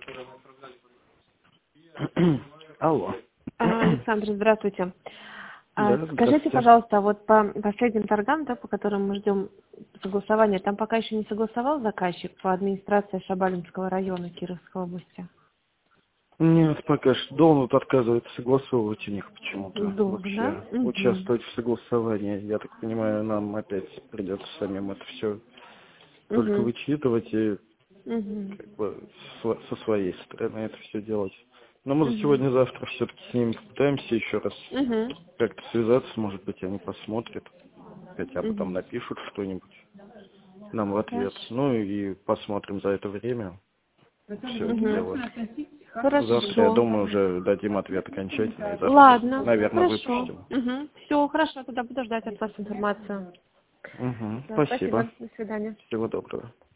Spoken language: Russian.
Алло. Александр, здравствуйте. Да, Скажите, здравствуйте. пожалуйста, вот по последним торгам, да, по которым мы ждем согласования, там пока еще не согласовал заказчик по администрации Шабалинского района Кировской области? Нет, пока что Донут отказывается согласовывать у них почему-то Долг, да? вообще Угу. участвовать в согласовании. Я так понимаю, нам опять придется самим это все только Угу. вычитывать и Угу. как бы со своей стороны это все делать. Но мы Угу. сегодня-завтра все-таки с ними попытаемся еще раз Угу. как-то связаться, может быть, они посмотрят, хотя бы там Угу. напишут что-нибудь нам в ответ. Хорошо. Ну и посмотрим за это время все это Угу. дело. Завтра, я Хорошо. думаю, уже дадим ответ окончательный. И завтра, Ладно, наверное, хорошо. выпустим. Угу. Все, хорошо, тогда буду ждать от вас информацию. Угу, Всё, спасибо. спасибо, до свидания. Всего доброго.